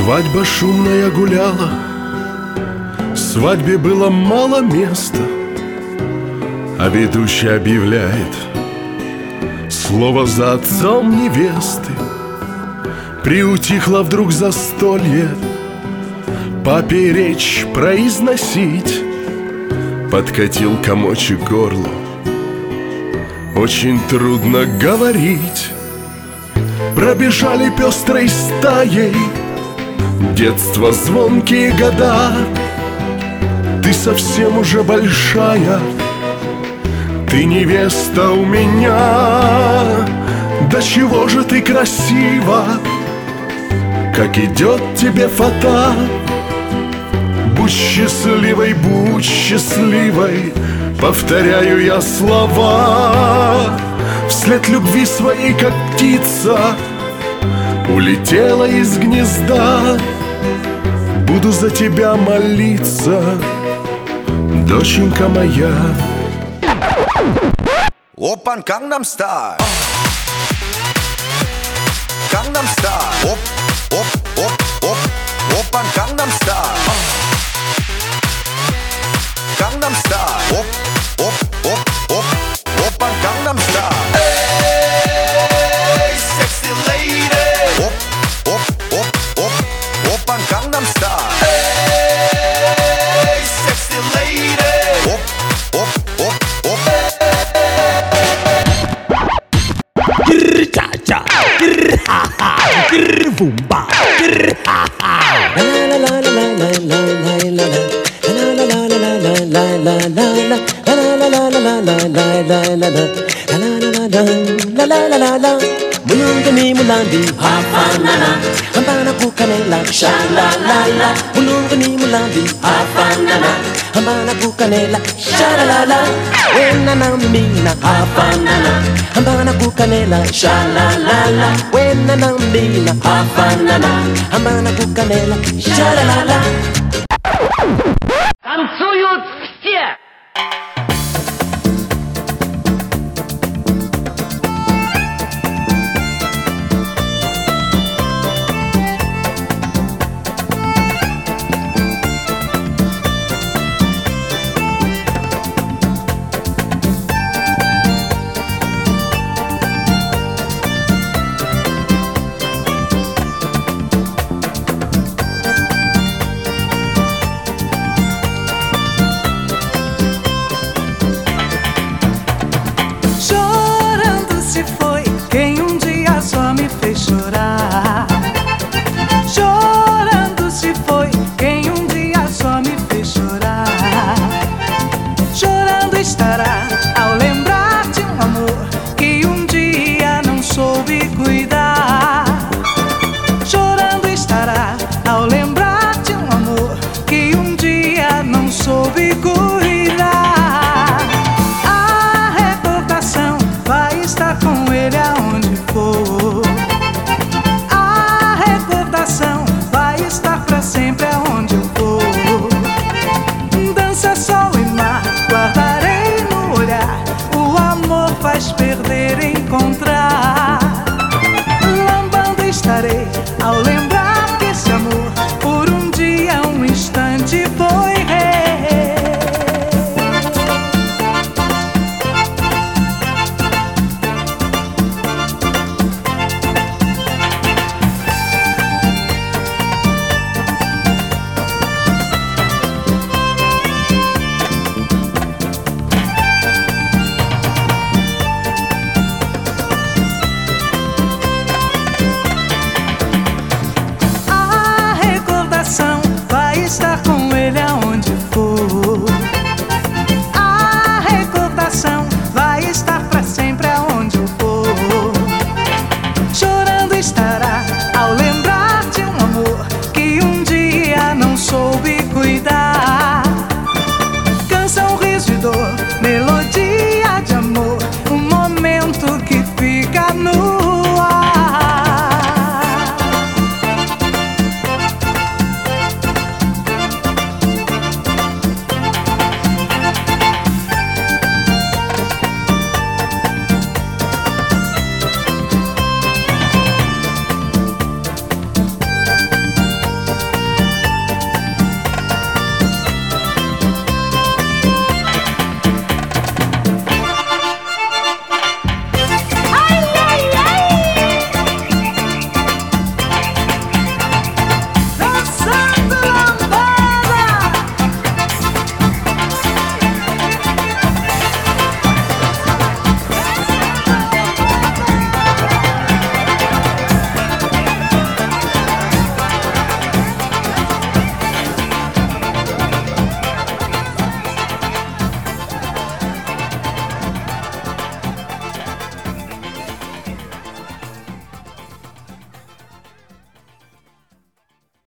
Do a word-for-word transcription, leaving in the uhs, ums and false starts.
Свадьба шумная гуляла, свадьбе было мало места, а ведущий объявляет слово за отцом невесты. Приутихло вдруг застолье, папе речь произносить. Подкатил комочек к горлу, очень трудно говорить. Пробежали пестрой стаей детство, звонкие года. Ты совсем уже большая, ты невеста у меня. Да чего же ты красива, как идет тебе фата. Будь счастливой, будь счастливой, повторяю я слова. Вслед любви своей, как птица, улетела из гнезда. Буду за тебя молиться, доченька моя. Опан Gangnam Style, Gangnam Style, оп, оп, оп, оп, Опан Gangnam Style, Gangnam Style, оп, оп, оп, оп, Опан Gangnam Style. Hey, sexy lady, оп, оп, оп, оп, Опан Gangnam Style. Hey, sexy lady, оп, оп, оп, оп. Cha-cha, ha-ha, boom-ba, ha-ha. La la la la la la la la la. La la la la la la la la la. La la la la la la la la la la. La la la la la. Mulungu ni mulambi, hafanana. Hambana kukanela, sha la la la. Mulungu ni mulambi, hafanana. Hambana kukanela, sha la la la. Wena na mina, hafanana. Hambana kukanela, sha la la la. Wena na mina, hafanana. Hambana kukanela, sha la la la.